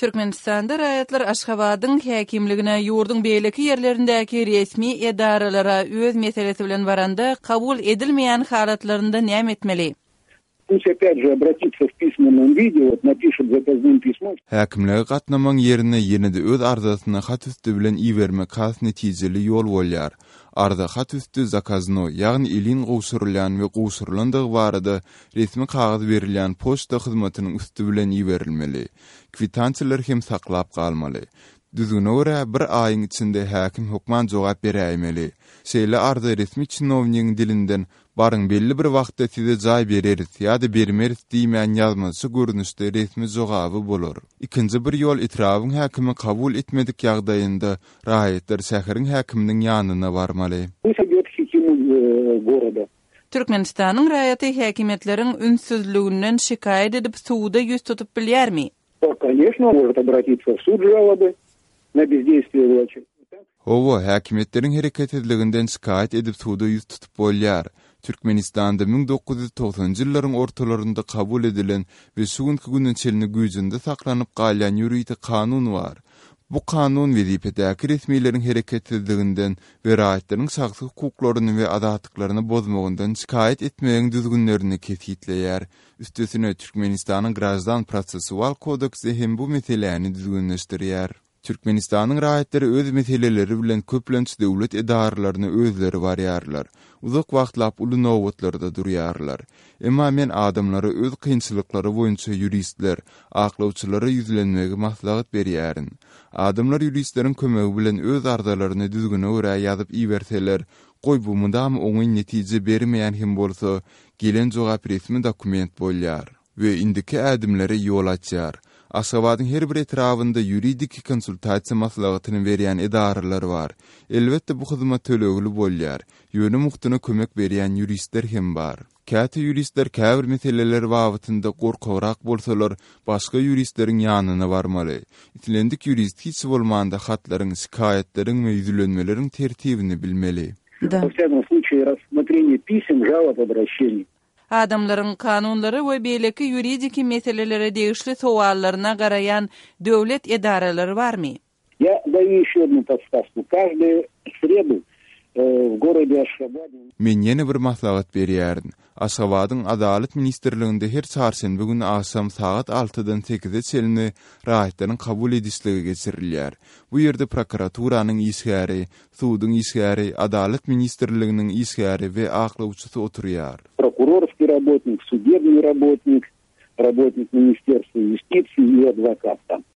Türkmenistanda raýatlar Aşgabatyň häkimligine ýurdun beýleki ýerlerindäki resmi edaralara öz meselesi bilen baranda kabul edilmeýän halatlarynda näme etmeli? Пусть опять же обратится в письменном виде, вот напишет заказным письмом. Häkimlige gatnamaň ýerine ýene-de öz arzasyna hat üstü bilen iýerme kas netijeli ýol bolýar. Arda hat üstü zakazyny, ýagny ilin gowşurulýan we gowşurulandygy barada resmi kagaz berilýän poçta hyzmatynyň üstü bilen iýerilmeli. Kwitansiýalar hem saklap galmaly. Düzgüne görä bir aýyň içinde häkim hukman jogap beräýmeli. Şeýle arda resmi çynownyň dilinden barın belli bir wagtda size jaý bereris ýa-da bermeris diýmän ýazmasy görnüşde resmi jogaby bolar. Ikinji bir ýol itrawyň häkimi kabul etmedik ýagdaýynda raýatlar şäheriň häkiminiň ýanyna barmaly. Türkmenistanyň raýaty häkimetleriň ünsüzlüginden şikayet edip suwda ýüz tutup bilýärmi? Конечно, может обратиться в суд жалобы на бездействие власти. Owa häkimetleriň hereket ediliginden şikayet edip suwda ýüz tutup bolýar. Türkmenistanda 1990-njy ýyllaryň ortalarynda kabul edilen we şuňky günden çelini güýjünde saklanyp galýan ýuridik kanun bar. Bu kanun wezipedäki resmiýetlerin hereket ediliginden we raýatlaryň şahsy hukuklaryny we adatlyklaryny bozmagyndan şikayet etmeýän düzgünlerini kesitleýär. Üstesine Türkmenistanyň Grajdan Prosessual kodeksi hem bu meseleni düzgünleşdirýär. Türkmenistanyň raýatlary öz meseleleri bilen köplenç döwlet edaralaryny özleri barýarlar. Uzak wagtlap uly nowatlarda durýarlar. Emma men adamlara öz kynçylyklary boýunça ýuristler, aklawçylary ýüzlenmegi maslahat berýärin. Adamlar ýuristleriň kömegi bilen öz ardalaryny düzgüne görä ýazyp iýerseler, goý bu mundam oňy netije bermeýän hem bolsa, gelen jogap resmi dokument bolýar we indiki adamlara ýol açýar. Aşgabatyň her bir etrafynda ýuridik konsultasiýa maslahatyny berýän edaralar bar. Elbetde bu hyzmat tölegli bolýar. Ýöne muhtyna kömek berýän ýuristler hem bar. Käte ýuristler käbir meseleler wagtynda gorkawrak bolsalar, başga ýuristleriň ýanyna barmaly. Itilendik ýurist hiç bolmanda hatlaryň, şikayetleriň we ýüzlenmeleriň tertibini bilmeli. Во всяком случае, рассмотрение писем, жалоб, обращений. Adamlaryň kanunlary we beýleki ýuridik meselelere degişli sowallaryna garayan döwlet edaralary barmy? Я даю еще одну подсказку. Каждую среду в городе Ашхабаде. Men ýene bir maslahat berýärdim. Aşgabatyň Adalet Ministrliginde her çarşembe güni akşam saat 6-dan 8-e çelini raýatlaryň kabul edişligi geçirilýär. Bu ýerde prokuraturanyň işgäri, suwdyň işgäri, Adalet Ministrliginiň işgäri we aklawçysy oturýar. Прокурорский работник, судебный работник, работник Министерства юстиции и адвокат там.